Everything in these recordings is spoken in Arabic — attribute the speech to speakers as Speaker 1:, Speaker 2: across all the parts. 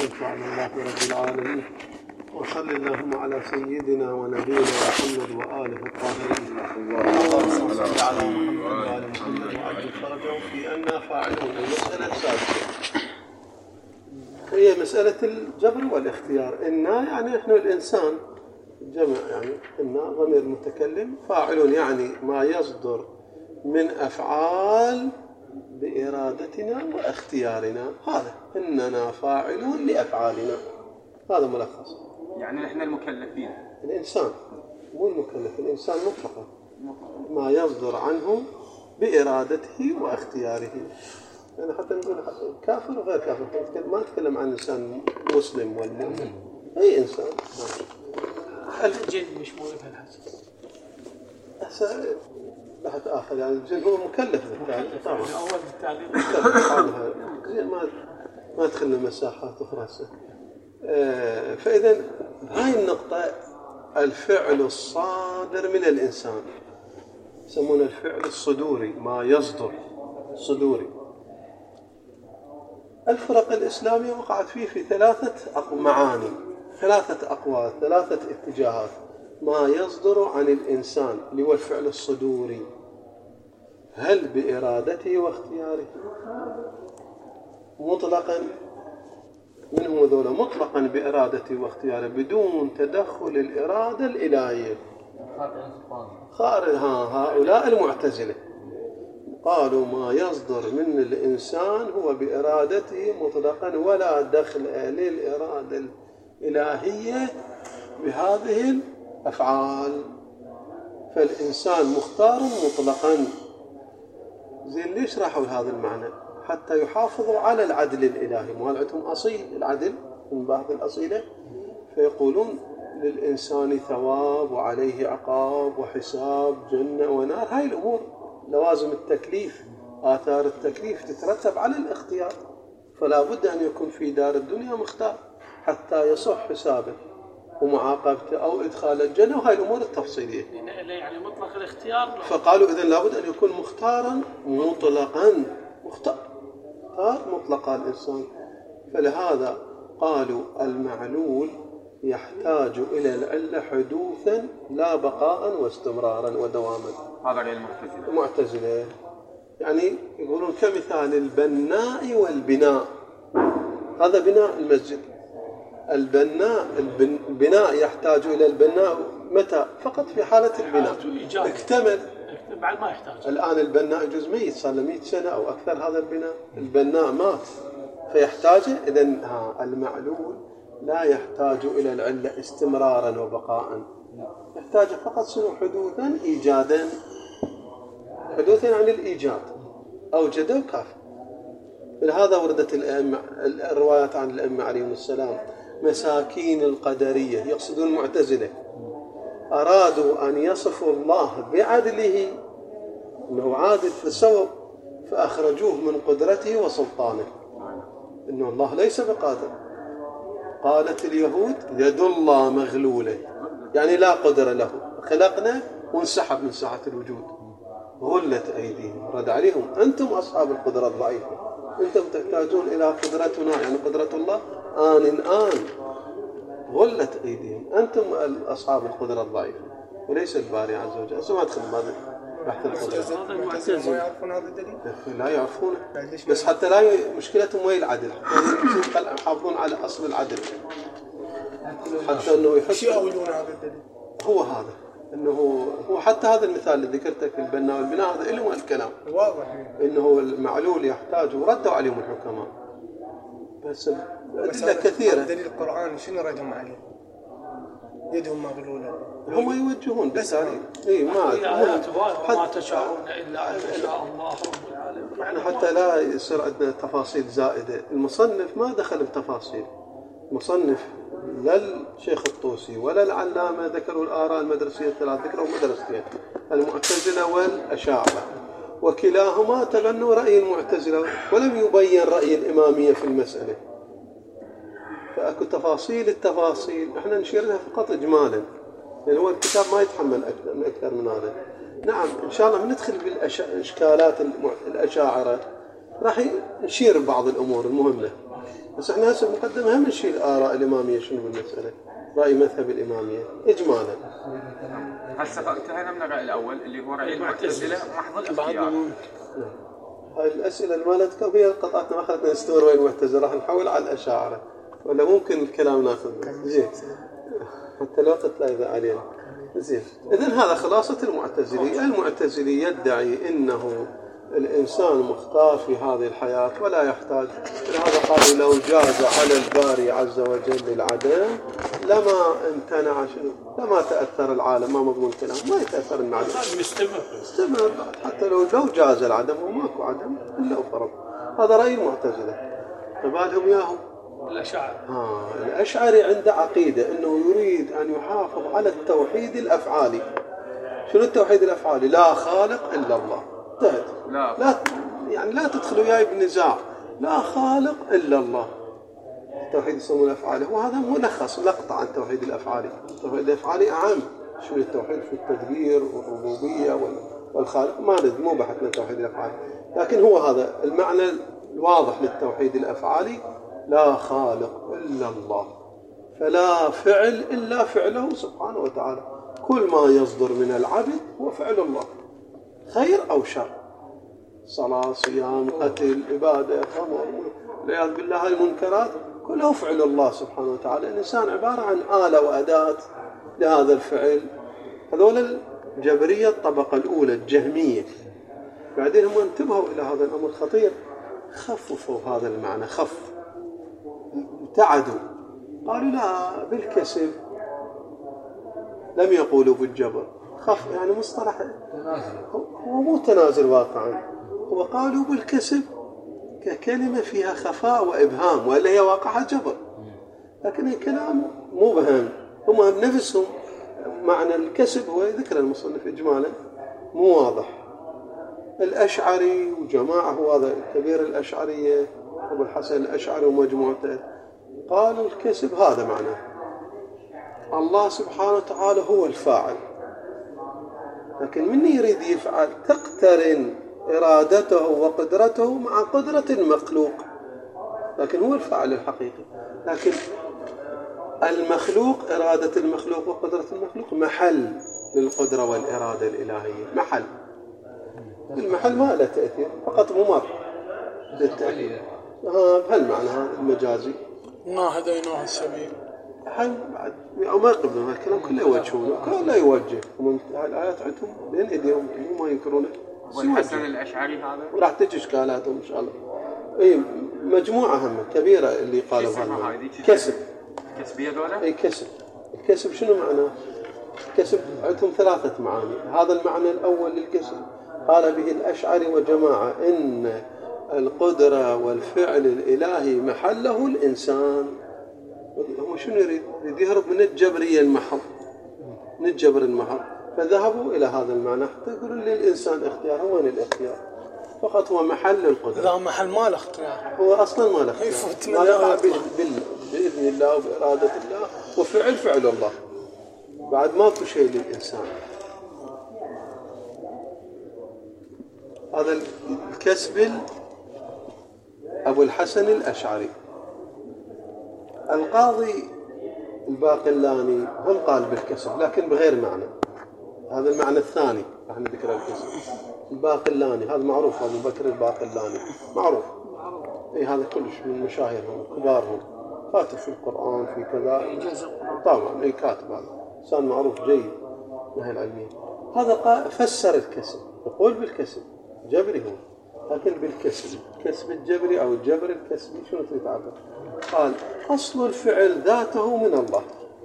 Speaker 1: والتوفيق على الله رب العالمين، وصل اللهم على سيدنا ونبينا محمد وآله الطاهرين. اللهم صل على محمد وآل محمد وعجل فرجهم في أننا فاعلون. المسألة السادسة هي مسألة الجبر والاختيار. إنا يعني إحنا الإنسان جمع، يعني إنا ضمير متكلم، فاعلون يعني ما يصدر من أفعال بإرادتنا واختيارنا. هذا إننا فاعلون لأفعالنا، هذا ملخص. يعني نحن المكلفين، الإنسان مو المكلف، الإنسان مطلقا ما يصدر عنه بإرادته واختياره. يعني حتى نقول كافر وغير كافر، ما نتكلم عن إنسان مسلم والمؤمن، أي إنسان.
Speaker 2: الجن مش مولد هالحساس
Speaker 1: لحد آخر، يعني الجن هو مكلف بالتالي طبعا.
Speaker 2: أول بالتالي
Speaker 1: ما دخلنا مساحات أخرى. فإذا هاي النقطة، الفعل الصادر من الإنسان يسمونه الفعل الصدوري، ما يصدر صدوري. الفرق الإسلامية وقعت فيه في ثلاثة معاني، ثلاثة أقوال، ثلاثة اتجاهات. ما يصدر عن الإنسان اللي هو الفعل الصدوري، هل بإرادته واختياره مطلقا؟ منهم ذولا مطلقا بإرادته واختياره بدون تدخل الإرادة الإلهية. هؤلاء المعتزلة قالوا ما يصدر من الإنسان هو بإرادته مطلقا ولا دخل للإرادة الإلهية بهذه الأفعال، فالإنسان مختار مطلقا. زين ليش راحوا هذا المعنى؟ حتى يحافظوا على العدل الإلهي. مالتهم أصيل العدل من بعض الأصيلة، فيقولون للإنسان ثواب وعليه عقاب وحساب، جنة ونار. هاي الأمور لوازم التكليف، آثار التكليف تترتب على الاختيار، فلا بد أن يكون في دار الدنيا مختار حتى يصح حسابه ومعاقبته أو إدخال الجنة، وهاي الأمور التفصيلية.
Speaker 2: يعني مطلق الاختيار.
Speaker 1: فقالوا إذن لابد أن يكون مختارا مطلقا، مختار مطلقا الإنسان. فلهذا قالوا المعلول يحتاج إلى العلة حدوثا لا بقاء واستمرارا ودواما. هذا غير المعتزلة. يعني يقولون كمثال البناء والبناء. هذا بناء المسجد، البناء يحتاج إلى البناء متى؟ فقط في حالة البناء اكتمل.
Speaker 2: بعد ما يحتاج.
Speaker 1: الآن البناء يجوز ميت، صار له 100 سنة أو أكثر. هذا البناء مات فيحتاج. إذن المعلول لا يحتاج إلى العلة استمرارا وبقاء، يحتاج فقط حدوثا إيجادا. حدوثا عن الإيجاد، أوجده كافٍ. لهذا وردت الروايات عن الأئمة عليهم السلام مساكين القدرية، يقصدون المعتزلة، أرادوا أن يصفوا الله بعدله أنه عادل في السوء، فأخرجوه من قدرته وسلطانه، إنه الله ليس بقادر. قالت اليهود يد الله مغلولة، يعني لا قدر له، خلقنا وانسحب من ساحة الوجود، غلت أيديهم. رد عليهم أنتم أصحاب القدرة الضعيفة، أنتم تحتاجون إلى قدرتنا، يعني قدرة الله آن غلت أيديهم، أنتم أصحاب القدرة الضعيفة وليس الباري عز وجل. أنتم ما تدخل هذا بحث القدرة،
Speaker 3: ما يعرفون هذا الدليل؟
Speaker 1: لا يعرفونه، بس حتى لا مشكلتهم وين العدل، يحافظون على أصل العدل، حتى أنه يحس
Speaker 3: يؤولون هذا الدليل.
Speaker 1: هو هذا أنه هو حتى هذا المثال اللي ذكرته في البناء والبناء هذا إلهم الكلام
Speaker 3: واضح
Speaker 1: إنه المعلول يحتاج، وردوا عليهم الحكماء بس أدلة كثيرة.
Speaker 3: دليل القرآن شنو ردهم عليه؟ يدهم مغلولة،
Speaker 1: هم يوجهون بالتالي.
Speaker 2: ما تشاءون إلا أن يشاء الله رب العالمين.
Speaker 1: احنا حتى لا يصير عندنا تفاصيل زائدة. المصنف ما دخل بتفاصيل، المصنف لا الشيخ الطوسي ولا العلامة ذكروا الآراء المدرسية الثلاث، ذكروا مدرستين، المعتزلة والأشاعرة، وكلاهما تبنوا رأي المعتزلة ولم يبين رأي الإمامية في المسألة. فأكو التفاصيل احنا نشيرها فقط إجمالا، لأن هو الكتاب ما يتحمل أكثر من هذا. نعم إن شاء الله بندخل بالإشكالات الأشاعرة، راح نشير بعض الأمور المهمة. بس احنا هسه المقدمة هم نشيل آراء الإمامية شنو بالمسألة، رأي مذهب الإمامية إجمالا.
Speaker 4: هسه انتهينا من الرأي الأول اللي هو رأي المعتزلة محض الاختيار.
Speaker 1: هاي الأسئلة اللي مالتكم هي قطعتنا ما أخذتنا نستمر وين المعتزلة، راح نحول على الأشاعرة ولا ممكن الكلام ناخذ زين حتى الوقت لا يضيع علينا. زين إذن هذا خلاصة المعتزلي. المعتزلي يدعي إنه الإنسان مختار في هذه الحياة ولا يحتاج، لهذا قالوا لو جاز على الباري عز وجل العدم لما امتنع لما تأثر العالم. ما مضمون كلام ما يتأثر العدم مستمر حتى لو جاز العدم وماكو عدم إلا فرض. هذا رأي المعتزلة. فبالهم ياهم الأشعري عنده عقيدة أنه يريد أن يحافظ على التوحيد الأفعالي. شنو التوحيد الأفعالي؟ لا خالق إلا الله. لا يعني لا تدخلوا وياي بالنزاع. لا خالق إلا الله. التوحيد يسمونه الأفعالي، وهذا ملخص لقطة عن التوحيد الأفعالي. التوحيد الأفعالي أعم. شنو التوحيد في التدبير والربوبية والخالق ما ندري، مو بحثنا التوحيد الأفعالي، لكن هو هذا المعنى الواضح للتوحيد الأفعالي. لا خالق إلا الله، فلا فعل إلا فعله سبحانه وتعالى. كل ما يصدر من العبد هو فعل الله، خير أو شر، صلاة صيام قتل عبادة خمر والعياذ بالله المنكرات كله فعل الله سبحانه وتعالى. الإنسان عبارة عن آلة وأداة لهذا الفعل. هذول الجبرية الطبقة الأولى الجهمية. بعدين هم انتبهوا إلى هذا الأمر خطير، خففوا هذا المعنى، ابتعدوا، قالوا لا بالكسب، لم يقولوا بالجبر. يعني مصطلح هو مو تنازل واقعا، هو قالوا بالكسب ككلمة فيها خفاء وإبهام، وإلا هي واقعها جبر، لكن الكلام مو بهم. هم بنفسهم معنى الكسب هو ذكر المصنف إجمالا مو واضح. الأشعري وجماعة، هو هذا كبير الأشعرية أبو الحسن الأشعري ومجموعته، قالوا الكسب هذا معناه الله سبحانه وتعالى هو الفاعل، لكن من يريد يفعل تقترن إرادته وقدرته مع قدرة المخلوق، لكن هو الفاعل الحقيقي. لكن المخلوق، إرادة المخلوق وقدرة المخلوق محل للقدرة والإرادة الإلهية، محل. المحل ما له تأثير، فقط ممر للتأثير. بهالمعنى هذا المجازي
Speaker 2: ما هديناه السبيل.
Speaker 1: أو ما يقبلون الكلام كله يوجهونه، كله يوجه. ومن الآيات عندهم بين أيديهم ما ينكرونه.
Speaker 4: والحسن الأشعري هذا
Speaker 1: راح تجي إشكالاتهم إن شاء الله. إيه مجموعة هم كبيرة اللي قالوا هذا كسب.
Speaker 4: كسبية دولة؟
Speaker 1: أي كسب. الكسب شنو معناه؟ الكسب عندهم ثلاثة معاني. هذا المعنى الأول للكسب قال به الأشعري وجماعة إن القدرة والفعل الإلهي محله الإنسان. هو شنو يريد يهرب من الجبرية المحض، من الجبر المحض، فذهبوا إلى هذا المعنى حتى يقولوا للإنسان اختيار. هو وين الاختيار؟ فقط هو محل القدرة.
Speaker 2: لا محل ما له اختيار،
Speaker 1: هو أصلا ما له اختيار، ما يقع بإذن الله وبإرادة الله وفعل الله، بعد ماكو شيء للإنسان. هذا الكسب أبو الحسن الأشعري. القاضي الباقلاني هم قال بالكسب لكن بغير معنى. هذا المعنى الثاني راح نذكر الكسب. الباقلاني هذا معروف، أبو بكر الباقلاني معروف. إيه هذا كلش من مشاهيرهم كبارهم، كاتب في القرآن في كذا طبعا. إيه كاتب، هذا إنسان معروف جيد من العلمية. هذا فسر الكسب، يقول بالكسب جبري هو، لكن بالكسب، كسب الجبري أو الجبر الكسبي شنو تتعبر؟ قال أصل الفعل ذاته من الله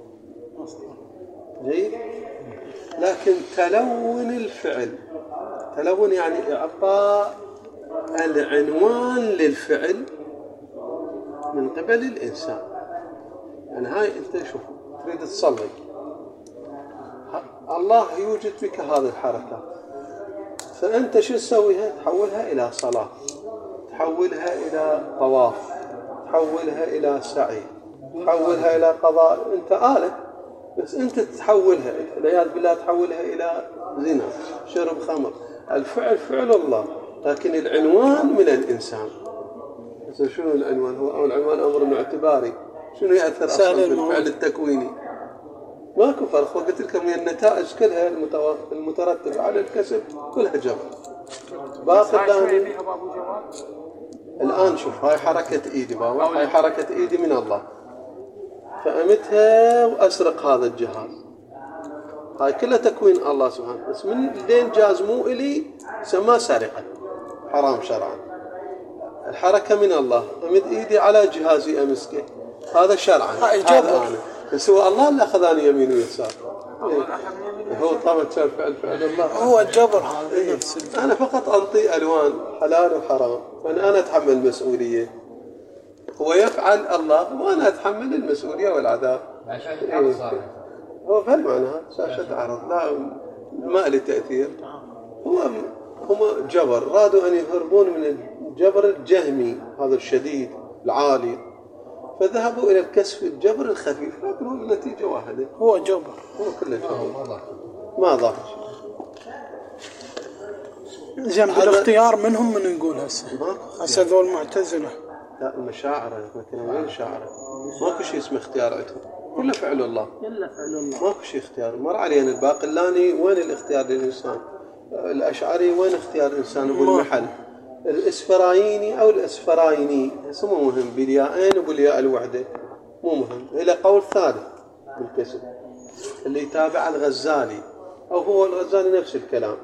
Speaker 1: جيد، لكن تلون الفعل، تلون يعني إعطاء العنوان للفعل من قبل الإنسان. يعني هاي أنت شوف تريد تصلي، الله يوجد فيك هذه الحركات، فأنت شو تسويها؟ تحولها إلى صلاة، تحولها إلى طواف، تحولها إلى سعي، تحولها إلى قضاء. أنت آلة، بس أنت تحولها والعياذ بالله تحولها إلى زنا، شرب خمر. الفعل فعل الله، لكن العنوان من الإنسان. شنو العنوان؟ هو العنوان أمر اعتباري. شنو يأثر أصلا بالفعل التكويني؟ ماكو فرق. وقلت لكم النتائج كلها المترتبة على الكسب كلها جبر. باقي الآن شوف، هاي حركة إيدي بابا، هاي حركة إيدي من الله، فأمتها وأسرق هذا الجهاز، هاي كلها تكوين الله سبحانه، بس من لين جازموا إلي سماه سرقة حرام شرعا. الحركة من الله، أمد إيدي على جهازي أمسكه، هذا شرعا، هذا أنا، بس هو الله اللي أخذاني يمين ويسار. هو طبعا فعل الله،
Speaker 2: هو الجبر هذا نفس.
Speaker 1: أنا فقط أنطي ألوان حلال وحرام، أنا أتحمل المسؤولية. هو يفعل الله وأنا أتحمل المسؤولية والعذاب. هو فهالمعنى شاشة عرض، لا ما له تأثير. هم جبر، رادوا أن يهربون من الجبر الجهمي هذا الشديد العالي، فذهبوا إلى الكسف الجبر الخفيف، لكن هو النتيجة واحدة،
Speaker 2: هو جبر،
Speaker 1: هو كله جبر، ما ضاف شيء.
Speaker 2: زين بالاختيار منهم من نقول هسه ذول معتزلة.
Speaker 1: لا المشاعر مثلا وين الشاعر؟ ماكو شيء اسمه اختيار عندهم، كله فعل الله، ماكو شيء اختيار. مر علينا الباقلاني وين الاختيار للإنسان؟ الأشعري وين اختيار الإنسان بالمحل؟ الإسفرايني أو الإسفرايني اسمه مهم، بالياءين وبالياء الوحدة مو مهم. إلى قول ثالث بالكسب اللي يتابع الغزالي، أو هو الغزالي نفس الكلام.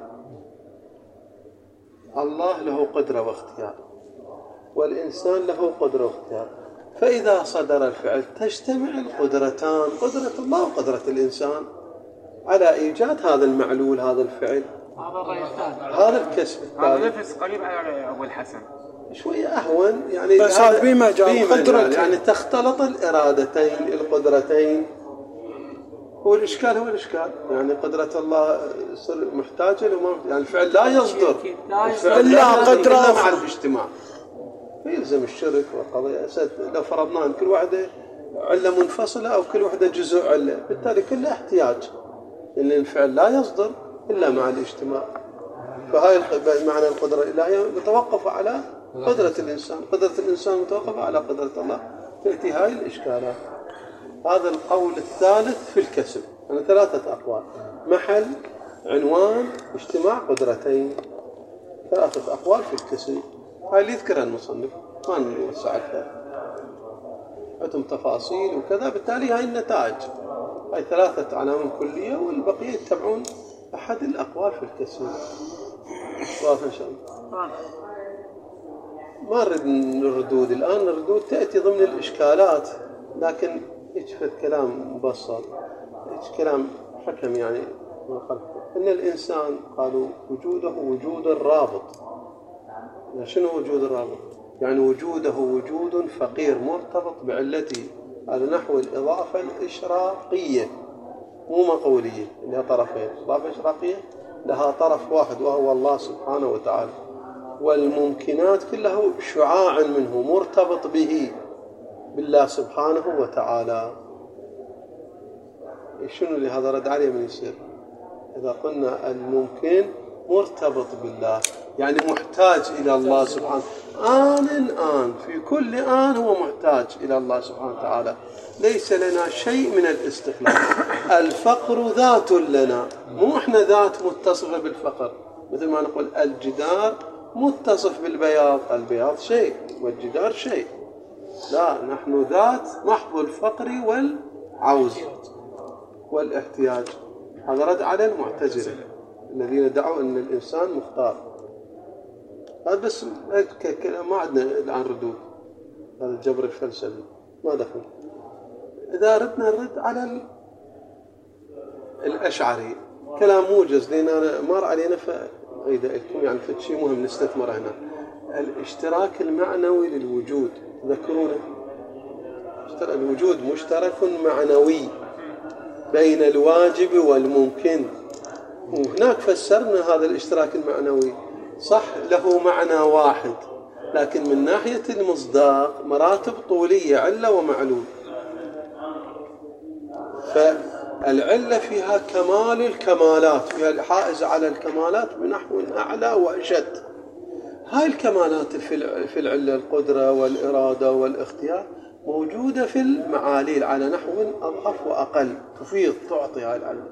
Speaker 1: الله له قدرة واختيار، والإنسان له قدرة واختيار، فإذا صدر الفعل تجتمع القدرتان، قدرة الله وقدرة الإنسان، على إيجاد هذا المعلول، هذا الفعل، هذا الكسب.
Speaker 4: هذا نفس قريب على أبو الحسن،
Speaker 1: شوية أهون يعني،
Speaker 2: بس هذا بمجال
Speaker 1: يعني تختلط الإرادتين القدرتين. هو الإشكال يعني قدرة الله يصير محتاجة له، يعني الفعل لا يصدر
Speaker 2: إلا قدرة
Speaker 1: مع الاجتماع، فيلزم الشرك والقضية. لو فرضنا أن كل واحدة علة منفصلة أو كل واحدة جزء علة، بالتالي كله احتياج، لأن الفعل لا يصدر إلا مع الاجتماع. فهاي معنى القدرة الإلهية متوقفة على قدرة الإنسان، قدرة الإنسان متوقفة على قدرة الله، تأتي هاي الإشكالات. هذا القول الثالث في الكسب، أنا 3 أقوال: محل، عنوان، اجتماع قدرتين، 3 أقوال في الكسب. هاي اللي يذكرها المصنف، ما نوسع أكثر، عندهم تفاصيل وكذا، بالتالي هاي النتائج، هاي 3 عناوين كلية، والبقية يتبعون أحد الأقوال في الكسب. واضح إن شاء الله. ما نريد الردود الآن، الردود تأتي ضمن الإشكالات، لكن يجفت كلام مبسط، كلام حكم يعني من خلفه. إن الإنسان قالوا وجوده وجود الرابط. شنو وجود الرابط؟ يعني وجوده وجود فقير مرتبط بعلته، على نحو الإضافة الإشراقية مو مقولية، لها طرفين. إضافة إشراقية لها طرف واحد وهو الله سبحانه وتعالى، والممكنات كلها شعاع منه مرتبط به، بالله سبحانه وتعالى. شنو اللي هذا رد عليه من يصير؟ إذا قلنا الممكن مرتبط بالله، يعني محتاج إلى الله سبحانه، آن في كل آن هو محتاج إلى الله سبحانه وتعالى، ليس لنا شيء من الاستقلال. الفقر ذات لنا، مو إحنا ذات متصفة بالفقر، مثل ما نقول الجدار متصف بالبياض، البياض شيء والجدار شيء، لا، نحن ذات محض الفقر والعوز والاحتياج. هذا رد على المعتزلة الذين دعوا أن الإنسان مختار. هذا بس ما عندنا الآن ردود، هذا الجبر الفلسفي ما دخل. إذا ردنا الرد على الأشعري، كلام موجز، لأن أنا مر علينا فأيد لكم يعني فشي مهم نستثمر هنا. الاشتراك المعنوي للوجود، تذكرونه، الوجود مشترك معنوي بين الواجب والممكن، وهناك فسرنا هذا الاشتراك المعنوي صح، له معنى واحد، لكن من ناحية المصداق مراتب طولية، علة ومعلول. فالعلة فيها كمال الكمالات، فيها الحائز على الكمالات بنحو أعلى وأشد. هاي الكمالات في العلة، القدرة والإرادة والاختيار، موجودة في المعاليل على نحو أضعف وأقل، تفيض تعطي هاي العلة.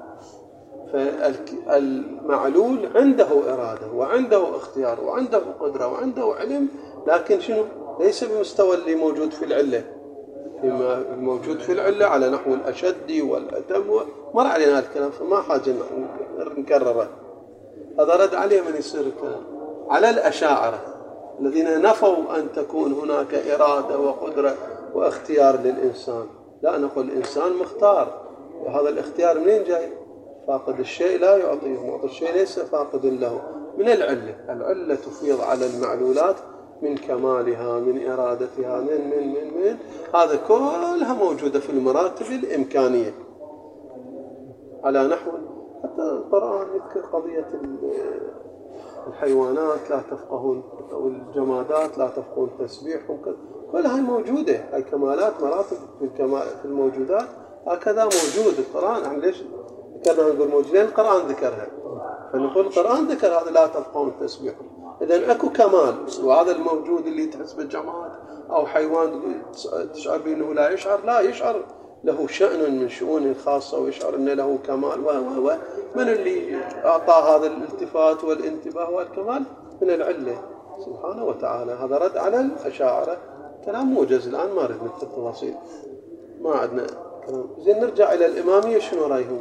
Speaker 1: فالمعلول عنده إرادة وعنده اختيار وعنده قدرة وعنده علم، لكن شنو؟ ليس بمستوى اللي موجود في العلة. الموجود في العلة على نحو الأشد والأتم، مر علينا هذا الكلام فما حاجة نكرره. هذا رد عليه من يصير الكلام على الأشاعرة الذين نفوا أن تكون هناك إرادة وقدرة واختيار للإنسان. لا، نقول الإنسان مختار، وهذا الاختيار منين جاي؟ فاقد الشيء لا يعطيه، معطي الشيء ليس فاقد له. من العلة، العلة تفيض على المعلولات من كمالها، من إرادتها، من هذا كلها موجودة في المراتب الإمكانية على نحو. حتى القرآن يذكر قضية الحيوانات لا تفقهون، أو الجمادات لا تفقهون تسبيحهم، كل هاي موجودة. هاي كمالات مراتب في الموجودات هكذا موجود. القرآن عن ليش ذكرنا نقول موجودين؟ القرآن ذكرها، فنقول القرآن ذكر هذا لا تفقهون تسبيحهم. إذن أكو كمال، وهذا الموجود اللي تحس بالجماد أو حيوان تشعر بأنه لا يشعر، لا يشعر، له شأن من شؤون الخاصة ويشعر أن له كمال. من اللي أعطى هذا الالتفات والانتباه والكمال؟ من العلة سبحانه وتعالى. هذا رد على الأشاعرة، كلام موجز الآن ما ردنا في التفاصيل، ما عندنا كلام. زين نرجع إلى الإمامية، شنو رأيهم؟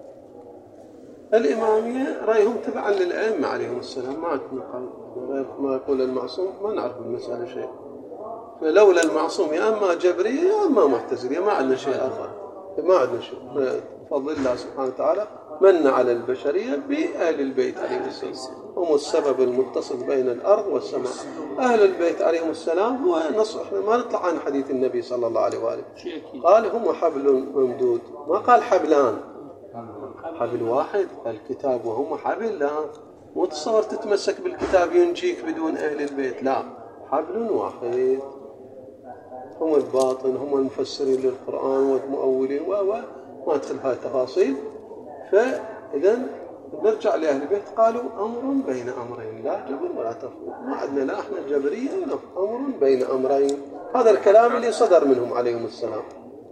Speaker 1: الإمامية رأيهم تبعا للأئمة عليهم السلام، ما عندنا غير ما يقول المعصوم، ما نعرف المسألة شيء. لولا المعصوم يا أما جبرية يا أما معتزلية، ما عندنا شيء آخر، ما عندنا شيء. بفضل الله سبحانه وتعالى من على البشرية بأهل البيت عليهم السلام، هم السبب المتصل بين الأرض والسماء. أهل البيت عليهم السلام هو نص. إحنا ما نطلع عن حديث النبي صلى الله عليه وآله، قال هم حبل ممدود، ما قال حبلان، حبل واحد الكتاب وهم حبل. لا، مو تصور تتمسك بالكتاب ينجيك بدون أهل البيت، لا، حبل واحد. هم الباطن، هم المفسرين للقرآن والمؤولين ما أدخل هاي التفاصيل. فإذا نرجع لأهل البيت، قالوا أمر بين أمرين، لا جبر ولا تفويض. ما عندنا لا إحنا جبرية ولا أمر بين أمرين. هذا الكلام اللي صدر منهم عليهم السلام.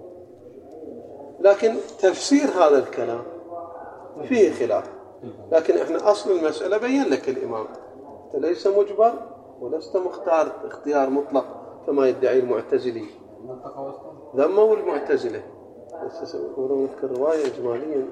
Speaker 1: لكن تفسير هذا الكلام فيه خلاف، لكن إحنا أصل المسألة بين لك الإمام، أنت ليس مجبر ولست مختار اختيار مطلق كما يدعي المعتزلي. ذموا المعتزلة. نذكر رواية إجمالية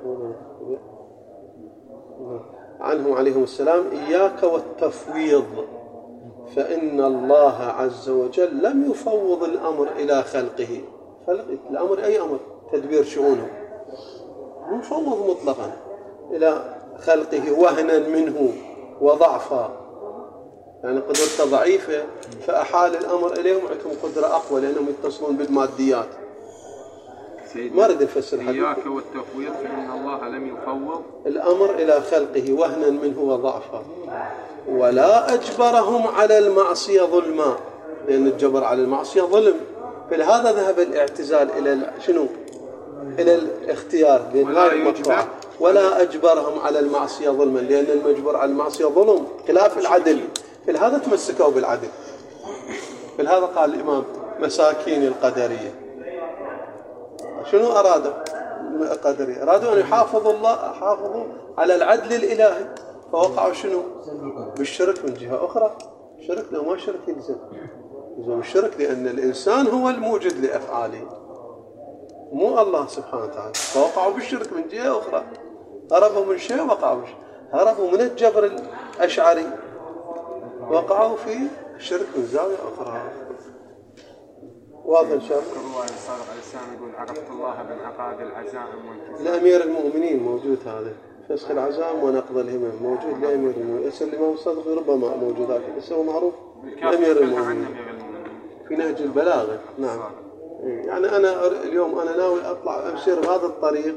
Speaker 1: عنهم عليهم السلام: إياك والتفويض، فإن الله عز وجل لم يفوض الأمر إلى خلقه. الأمر أي أمر؟ تدبير شؤونه، مفوض مطلقا إلى خلقه وهنا منه وضعفا، يعني قدرته ضعيفة فأحال الأمر إليهم، عندهم قدرة أقوى لأنهم يتصلون بالماديات. ما أريد نفسر حديث.
Speaker 4: إياك والتفويض، فإن الله لم يفوض
Speaker 1: الأمر إلى خلقه وهنا منه وضعفا، ولا أجبرهم على المعصية ظلما، لأن الجبر على المعصية ظلم. فلهذا ذهب الاعتزال إلى شنو؟ إلى الاختيار، لأن هذا المقطوع. ولا أجبرهم على المعصية ظلما، لأن المجبر على المعصية ظلم، خلاف العدل. فلهذا تمسكوا بالعدل. فلهذا قال الإمام مساكين القدرية. شنو أرادوا القدرية؟ أرادوا أن يحافظوا على العدل الإلهي، فوقعوا شنو؟ بالشرك من جهة أخرى. شرك لو ما شرك يلزم الشرك، لأن الإنسان هو الموجد لأفعاله مو الله سبحانه وتعالى، فوقعوا بالشرك من جهة أخرى. هربوا من شيء وقعوا بشيء، هربوا من الجبر الأشعري وقعوا في الشرك من زاوية أخرى. واضح إن شاء الله.
Speaker 4: الرواية الصادق عليه السلام يقول: عرفت الله بالعقاد العزائم والكسائم.
Speaker 1: لأمير المؤمنين موجود هذا، فسخ العزائم ونقض الهمم موجود لأمير المؤمنين. اسم الإمام الصادق ربما موجود، لكن اسمه معروف لأمير المؤمنين في نهج البلاغة. نعم. يعني أنا اليوم أنا ناوي أطلع أمسير بهذا الطريق،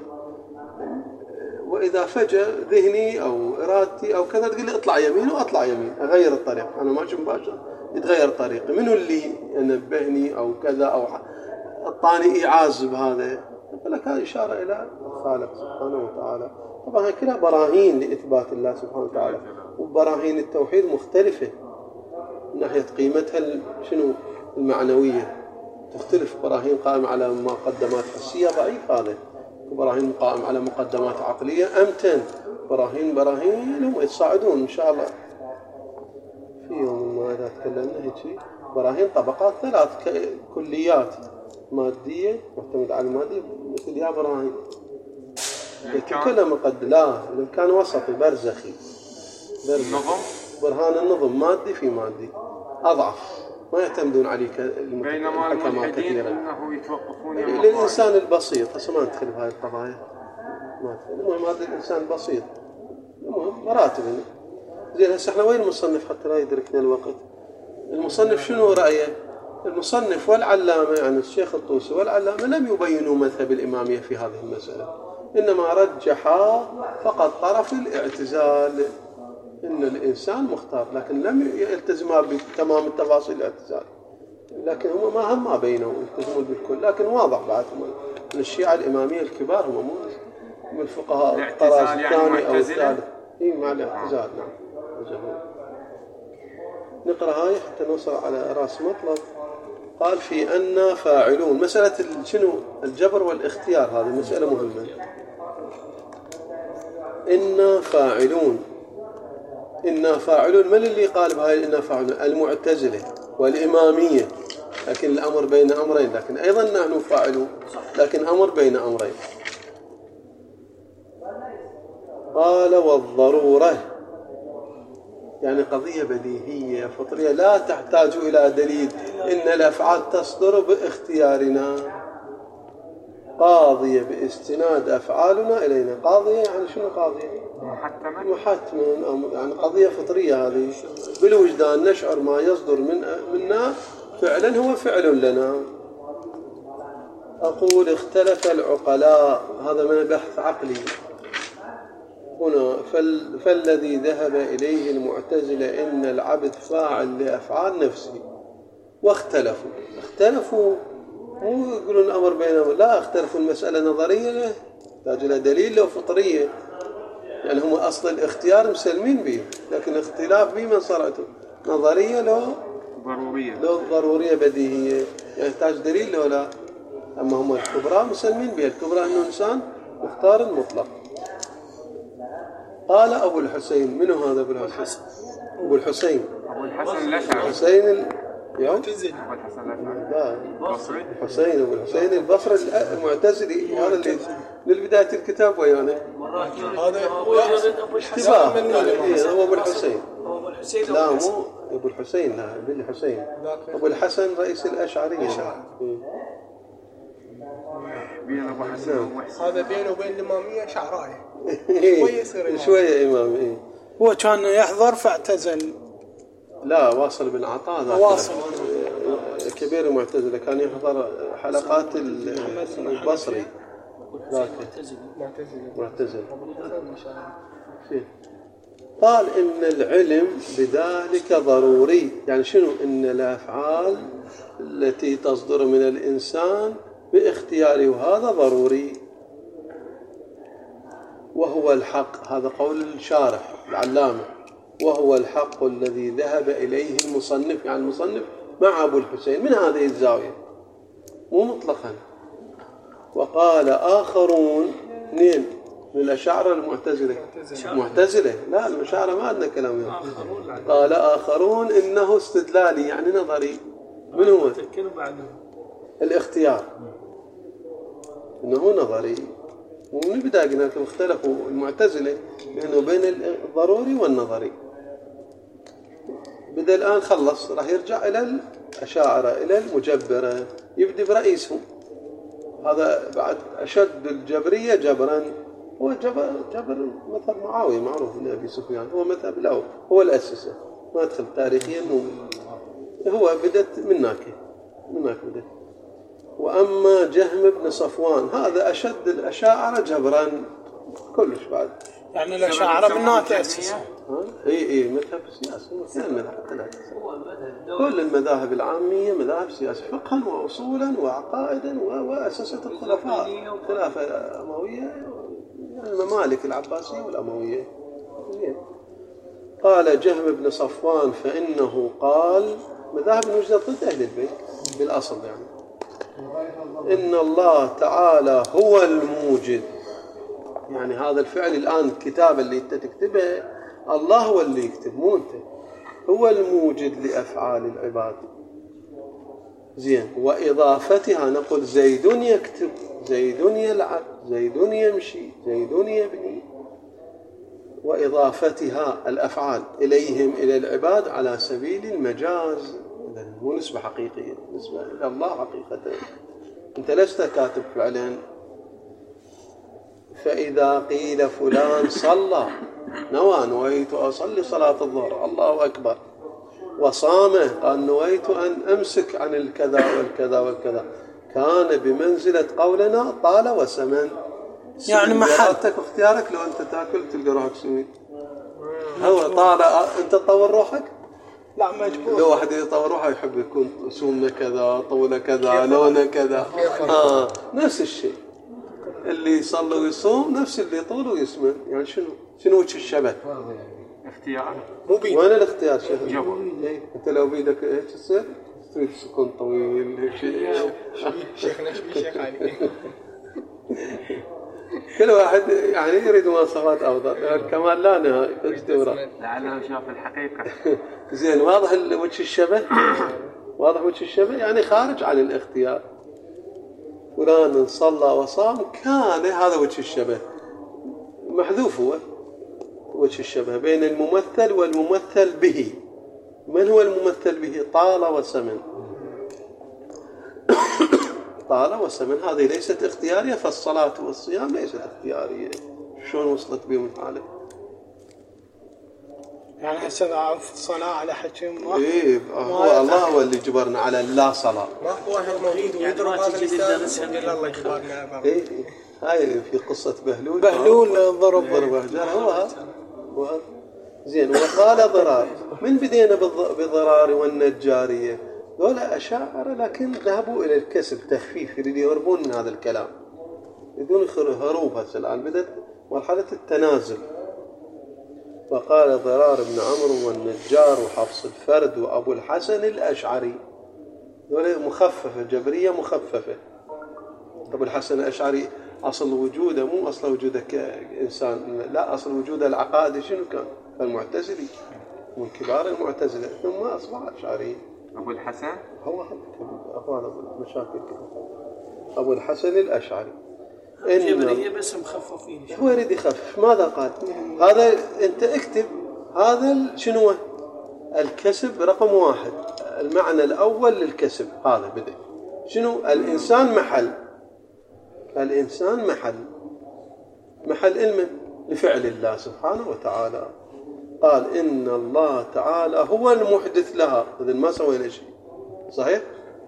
Speaker 1: وإذا فجأة ذهني أو إرادتي أو كذا تقول لي اطلع يمين وأطلع يمين، أغير الطريق، أنا ماشي مباشر يتغير طريقي. منو اللي ينبهني أو كذا أو أعطاني إيعاز بهذا؟ أقول لك هذه إشارة إلى الخالق سبحانه وتعالى. طبعا كلها براهين لإثبات الله سبحانه وتعالى، وبراهين التوحيد مختلفة. من ناحية قيمتها شنو المعنوية تختلف. براهين قائمة على مقدمات حسية ضعيف، هذا براهين قائم على مقدمات عقلية أمتن. براهين هم يتصاعدون إن شاء الله في يوم ما إذا تكلمنا هيك. براهين طبقات 3 كليات مادية معتمدة على المادية مثل يا براهين كلها مقدمة. لا الإمكان وسطي برزخي. برهان النظم مادي في مادي أضعف، ما يعتمدون عليه
Speaker 4: بينما الملحدين انه يتوقفون
Speaker 1: للانسان البسيط. هسه ما ندخل بهاي القضايا، المهم هذا الانسان البسيط المهم مراتب. زين هسه احنا وين المصنف حتى لا يدركنا الوقت؟ المصنف شنو رايه؟ المصنف والعلامه يعني الشيخ الطوسي والعلامه لم يبينوا مذهب الاماميه في هذه المساله، انما رجحا فقط طرف الاعتزال، إن الإنسان مختار، لكن لم يلتزم بتمام التفاصيل الاعتزال. لكن هم ما بينهم يلتزمون بالكل، لكن واضح بعد من الشيعة الإمامية الكبار هم مو من الفقهاء الطراز الثاني أو الثالث. مع الاعتزال. نعم. نقرأ هاي حتى نوصل على رأس مطلب. قال في أن فاعلون. مسألة شنو الجبر والاختيار هذه مسألة مهمة. إن فاعلون من اللي قال بهاي إن فاعلون؟ المعتزلة والإمامية. لكن الأمر بين أمرين، لكن أيضا نحن فاعلون لكن أمر بين أمرين. قال والضرورة يعني قضية بديهية فطرية لا تحتاج إلى دليل، إن الأفعال تصدر باختيارنا. قاضية باستناد أفعالنا إلينا. قاضية يعني شنو قاضية؟ محتمة يعني قضية فطرية هذه بالوجدان، نشعر ما يصدر منا فعلا هو فعل لنا. أقول اختلف العقلاء، هذا من بحث عقلي هنا. فالذي ذهب إليه المعتزلة إن العبد فاعل لأفعال نفسه، واختلفوا مو يقولون الأمر بينهم، لا اختلفوا المسألة نظرية تحتاج إلى دليل له فطرية، يعني هم أصل الاختيار مسلمين به، لكن اختلاف به من صارته نظرية له ضرورية بديهية، يعني يحتاج دليل له لا. أما هم الكبرى مسلمين به، الكبرى أنه إنسان مختار مطلق. قال أبو الحسين. منو هذا أبو الحسين؟ أبو الحسين الأشعري. حسين المعتزلي. حسين أبو الحسين البصري المعتزلي، هذا اللي من بداية الكتاب ويانا. هذا اشتباه. هو أبو الحسين. لا مو أبو الحسين، لا ابن الحسين. أبو الحسن رئيس الأشعرية.
Speaker 4: بين أبو حسن
Speaker 3: هذا بينه وبين الإمامية شعراية
Speaker 1: شوية إمام.
Speaker 2: هو كان يحضر فاعتزل.
Speaker 1: لا واصل بن عطاء. واصل كبير المعتزلة كان يحضر حلقات البصري. معتزل. قال إن العلم بذلك ضروري. يعني شنو؟ إن الأفعال التي تصدر من الإنسان باختياره وهذا ضروري، وهو الحق. هذا قول الشارح العلامة. وهو الحق الذي ذهب إليه المصنف، يعني المصنف مع أبو الحسين من هذه الزاوية مو مطلقا. وقال آخرون من الأشاعرة المعتزلة. معتزلة لا الأشاعرة ما عندنا كلام. قال آخرون إنه استدلالي يعني نظري. من هو؟ الاختيار إنه نظري. ومن البداية قلنا لكم اختلفوا المعتزلة بينه بين الضروري والنظري. بدأ الآن خلص راح يرجع إلى الأشاعرة إلى المجبرة، يبدأ برئيسهم. هذا بعد أشد الجبرية جبرا. هو جبر مذهب معاوية معروف من أبي سفيان، هو مذهب له هو الأسسة، ما أدخل تاريخيا. هو بدأت منك بدأت. وأما جهم بن صفوان هذا أشد الأشاعرة جبرا كلش بعد.
Speaker 2: يعني الأشاعرة منها تأسس.
Speaker 1: إيه مذهب سياسي. كل المذاهب العامية مذاهب سياسية فقها وأصولا وعقائدا وأسست الخلافة الأموية، الممالك العباسية والأموية. قال جهم بن صفوان فإنه قال مذاهب المجدد ضد أهل البيت بالأصل، يعني إن الله تعالى هو الموجد، يعني هذا الفعل الآن الكتابة اللي أنت تكتبه الله هو اللي يكتب مو أنت، هو الموجد لأفعال العباد. زين، وإضافتها نقول زيد يكتب، زيد يلعب، زيد يمشي، زيد يبني، وإضافتها الأفعال إليهم إلى العباد على سبيل المجاز، مو نسبة حقيقية، نسبة إلى الله حقيقة. أنت لست كاتب فعلا. فإذا قيل فلان صلى نويت أصلي صلاة الظهر الله أكبر، وصامه قال نويت أن أمسك عن الكذا والكذا والكذا، كان بمنزلة قولنا طال وسمن.
Speaker 2: يعني محل
Speaker 1: اختيارك، لو أنت تأكل تلقى روحك سمين. هو طال أنت تطور روحك؟
Speaker 3: لا مجبور.
Speaker 1: لو واحد يطور روحه يحب يكون سمنه كذا، طوله كذا، لونه كذا. نفس الشيء اللي يصلي ويصوم نفس اللي يطول ويسمن. يعني شنو وجه الشبه؟
Speaker 4: اختيار.
Speaker 1: وين الاختيار شيخ؟ انت لو بيدك هيك تصير تريد تكون طويل هيك شيء.
Speaker 3: شيخنا شيخ علي.
Speaker 1: كل واحد يعني يريد مواصفات افضل. الكمال لا نهائي اجتماع.
Speaker 4: لعله شاف الحقيقه.
Speaker 1: زين، واضح وجه الشبه؟ واضح وجه الشبه، يعني خارج عن الاختيار. فلان صلى وصام كان هذا وجه الشبه، محذوف هو وجه الشبه بين الممثل والممثل به. من هو الممثل به؟ طال وسمن. طال وسمن هذه ليست اختيارية، فالصلاة والصيام ليست اختيارية. شلون وصلت بهم الحالة؟
Speaker 3: يعني هسه أعرف الصلاة على حكم واحد.
Speaker 1: هو الله هو اللي جبرنا على لا صلاة.
Speaker 3: ماكو واحد مريض ويضرب هذا الإنسان يقول الله جبرنا.
Speaker 1: هاي في قصة بهلول
Speaker 3: ضرب
Speaker 1: هو زين. وقال ضرار، من بدينا بالضرار والنجارية، دولة أشاعرة لكن ذهبوا إلى الكسب تخفيف، يريد يهربون من هذا الكلام، يريدون هروب. هسه الآن بدأت مرحلة التنازل. وقال ضرار بن عمرو والنجار وحفص الفرد وأبو الحسن الأشعري، دولة مخففة، جبرية مخففة. أبو الحسن الأشعري أصل وجوده مو أصل وجوده كإنسان، لا، أصل وجوده العقائدي شنو كان المعتزلي، من كبار المعتزلة، ثم أصبح أشعري.
Speaker 4: أبو الحسن
Speaker 1: هو أخوان المشاكل كده. أبو الحسن الأشعري
Speaker 2: جبرية بس مخففين،
Speaker 1: هو يريد يخفف. ماذا قال؟ هذا أنت اكتب هذا شنو الكسب رقم 1. المعنى الأول للكسب هذا بدأ شنو؟ الإنسان محل، الإنسان محل علم لفعل الله سبحانه وتعالى. قال إن الله تعالى هو المحدث لها، إذن ما سوينا شيء، صحيح؟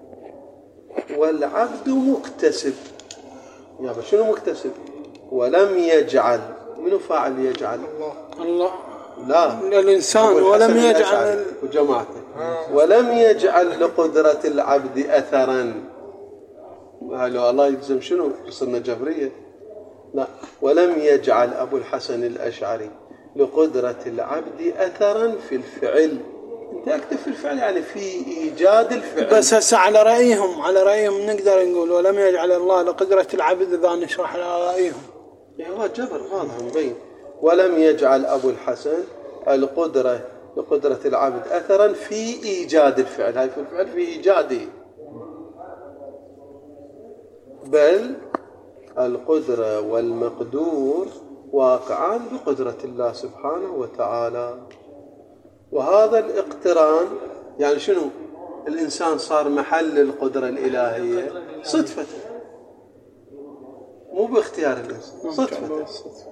Speaker 1: والعبد مكتسب. يا شنو مكتسب؟ ولم يجعل، منو فاعل يجعل؟
Speaker 3: الله.
Speaker 1: لا،
Speaker 3: الإنسان ولم يجعل
Speaker 1: وجماعته ولم يجعل لقدرة العبد أثرا. لو الله يلزم شنو؟ صرنا جبرية. لا، ولم يجعل أبو الحسن الأشعري لقدرة العبد أثرا في الفعل. انت اكتب في الفعل يعني في إيجاد الفعل.
Speaker 3: بس هسه على رأيهم نقدر نقول ولم يجعل الله لقدرة العبد، إذا نشرح على رأيهم.
Speaker 1: هو جبر واضح مبين. ولم يجعل أبو الحسن لقدرة العبد أثرا في إيجاد الفعل، هاي في الفعل في إيجاده، بل القدرة والمقدور واقعان بقدرة الله سبحانه وتعالى. وهذا الاقتران يعني شنو؟ الإنسان صار محل القدرة الإلهية صدفة، مو باختيار الإنسان، صدفة.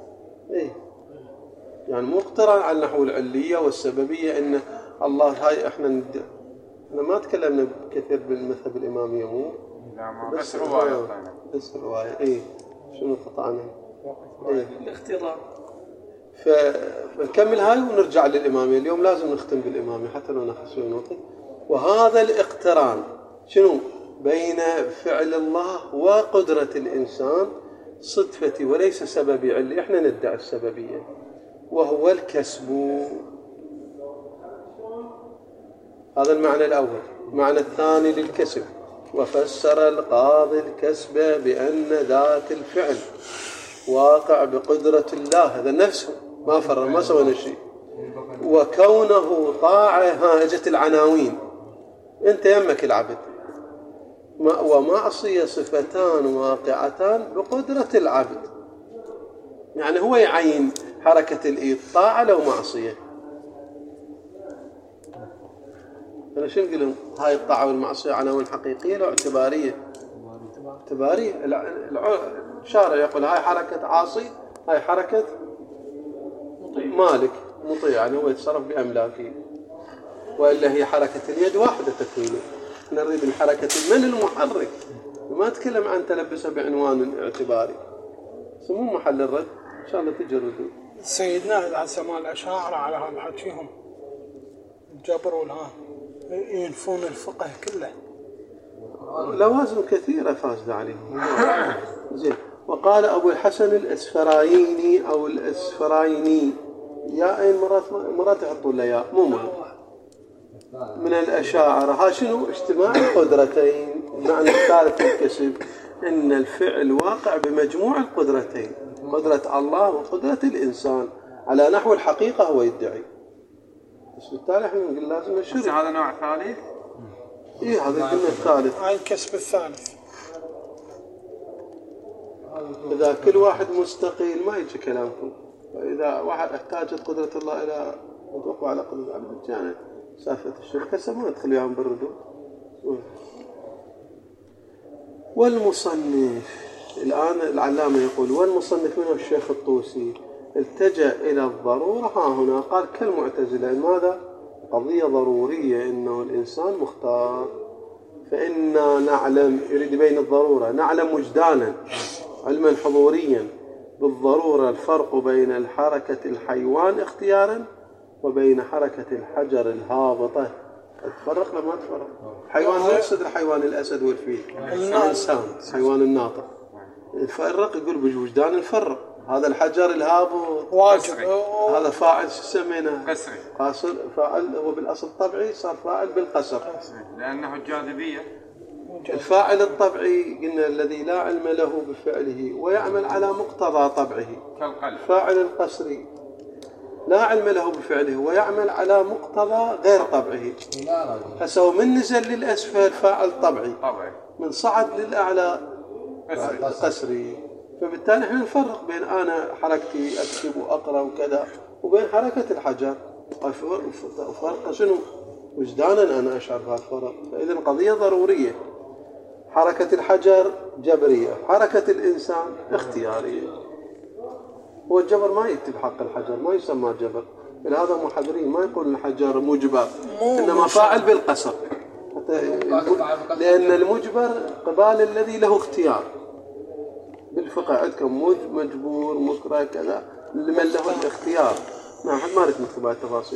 Speaker 1: يعني مو اقتران على النحو العلية والسببية، إن الله هاي إحنا ما تكلمنا كثير بالمذهب الإمامية، مو
Speaker 4: بس رواية.
Speaker 1: بس رواية. شنو قطعنا؟
Speaker 2: الاختراع.
Speaker 1: فنكمل هاي ونرجع للإمامية. اليوم لازم نختم بالإمامية حتى لو نخسر الوقت. وهذا الاقتران شنو؟ بين فعل الله وقدرة الإنسان صدفتي وليس سببي علي. احنا ندعي السببية، وهو الكسب. هذا المعنى الأول. المعنى الثاني للكسب: وفسر القاضي الكسب بأن ذات الفعل واقع بقدرة الله، هذا نفسه ما فرر ما سوى شيء، وكونه طاعة. هاجت العناوين، انت يمك العبد، ومعصية صفتان واقعتان بقدرة العبد، يعني هو يعين حركة الإيد طاعة لو معصية. أنا شو نقول؟ هاي الطاعة والمعصية عناوين حقيقية لو اعتبارية؟ اعتبارية. الشارع يقول هاي حركة عاصي، هاي حركة مالك مطيع، يعني هو يتصرف بأملاكه، وإلا هي حركة اليد واحدة تكوينه. نريد الحركة من المحرك، ما أتكلم عن تلبسه بعنوان اعتباري، مو محل الرد. إن شاء الله تجي الردود.
Speaker 3: سيدنا السماء الأشاعرة على هذا حكيهم الجبر والها ينفون الفقه كله،
Speaker 1: لوازم كثيرة فاسدة عليهم. زين. وقال أبو الحسن الأسفرايني أو الأسفرايني، يا أين مرات يحطون له يا مو من الأشاعرة. ها شنو؟ اجتماع القدرتين. المعنى الثالث الكسب إن الفعل واقع بمجموع القدرتين، قدرة الله وقدرة الإنسان على نحو الحقيقة هو يدعي. بس بالتالي احنا نقول لازم نشرب.
Speaker 4: هذا نوع ثالث.
Speaker 1: إيه هذا الجملة الثالث.
Speaker 3: هاي الكسب الثالث.
Speaker 1: إذا كل واحد مستقيل ما يجي كلامكم. إذا واحد احتاجت قدرة الله إلى وقوع على قدرة العبد كانت سالفة الشرك، هسه ما ندخل وياهم بالردود. والمصنف الآن العلامة يقول: والمصنف منه الشيخ الطوسي التجأ إلى الضرورة. ها هنا قال كالمعتزلة. ماذا؟ قضية ضرورية، إنه الإنسان مختار، فإنا نعلم، يريد بين الضرورة، نعلم وجدانا علما حضوريا بالضرورة الفرق بين الحركة الحيوان اختيارا وبين حركة الحجر الهابطة. تفرق لما تفرق؟ حيوان لا يقصد الحيوان الأسد والفيل، الإنسان حيوان الناطق. الفرق يقول بوجدان الفرق. هذا الحجر الهابط
Speaker 3: واجب،
Speaker 1: هذا فاعل سمينه
Speaker 4: قسري،
Speaker 1: قاصر، فاعل هو بالأصل طبعي، صار فاعل بالقصر
Speaker 4: لأنه الجاذبية.
Speaker 1: الفاعل الطبعي قلنا الذي لا علم له بفعله ويعمل على مقتضى طبعه،
Speaker 4: كالقلب.
Speaker 1: فاعل القصري لا علم له بفعله ويعمل على مقتضى غير طبعه. هسه من نزل للأسفل فاعل طبعي، من صعد للأعلى قصري. فبالتالي احنا نفرق بين أنا حركتي أكتب وأقرأ وكذا وبين حركة الحجر. فرق شنو؟ وجدانا أنا أشعر بهالفرق. فإذا قضية ضرورية. حركة الحجر جبرية، حركة الإنسان اختيارية. هو الجبر ما يكتب حق الحجر، ما يسمى جبر. لهذا محررين ما يقول الحجر مجبر، إنما فاعل بالقصر، لأن المجبر قبال الذي له اختيار. بالفقه عندكم مجبور مكره كذا لمن له الاختيار. نعم ما نريد نكتب هاي التفاصيل.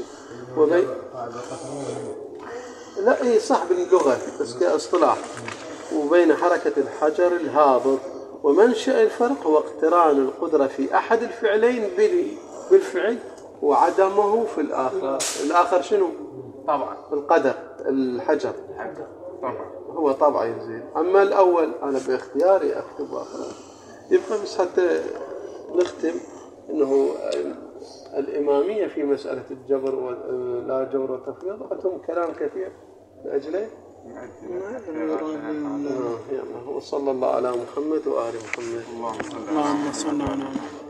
Speaker 1: لا إيه صح باللغة بس كاصطلاح. وبين حركة الحجر الهابط. ومنشأ الفرق هو اقتران القدرة في أحد الفعلين بالفعل وعدمه في الآخر. الآخر شنو؟
Speaker 4: طبعا
Speaker 1: القدر الحجر
Speaker 4: طبعا
Speaker 1: هو طبعا يزيد. أما الأول أنا باختياري أكتب وأقرأ. يبقى بس حتى نختم إنه الإمامية في مسألة الجبر ولا جبر وتفويض عندهم كلام كثير لأجله. وصلى الله على محمد وآل محمد.
Speaker 3: اللهم صل على محمد.